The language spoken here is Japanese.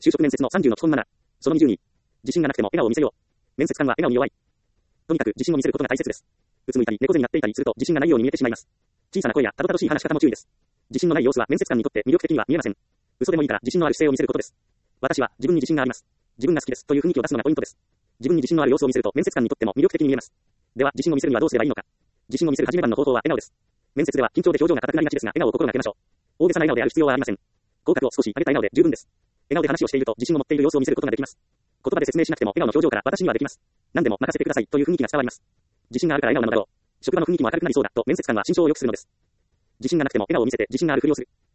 就職面接の30の基本マナー。その22。自信がなくても笑顔を見せよう。面接官は笑顔に弱い。とにかく自信を見せることが大切です。うつむいたり猫背になっていたりすると自信がないように見えてしまいます。小さな声やたどたどしい話し方も注意です。自信のない様子は面接官にとって魅力的には見えません。嘘でもいいから自信のある姿勢を見せることです。私は自分に自信があります。自分が好きですという雰囲気を出すのがポイントです。自分に自信のある様子を見せると面接官にとっても魅力的に見えます。では自信を見せるにはどうすればいいのか。自信を見せる初め番の方法は笑顔です。面接では緊張で表情が硬くなりがちですが、笑顔を心がけましょう。大げさな笑顔である必要はありません。口角を少し上げた笑顔で十分です。笑顔で話をしていると自信を持っている様子を見せることができます。言葉で説明しなくても笑顔の表情から私にはできます。何でも任せてくださいという雰囲気が伝わります。自信があるから笑顔なのだろう。職場の雰囲気も明るくなりそうだと面接官は心象を良くするのです。自信がなくても笑顔を見せて自信があるふりをする。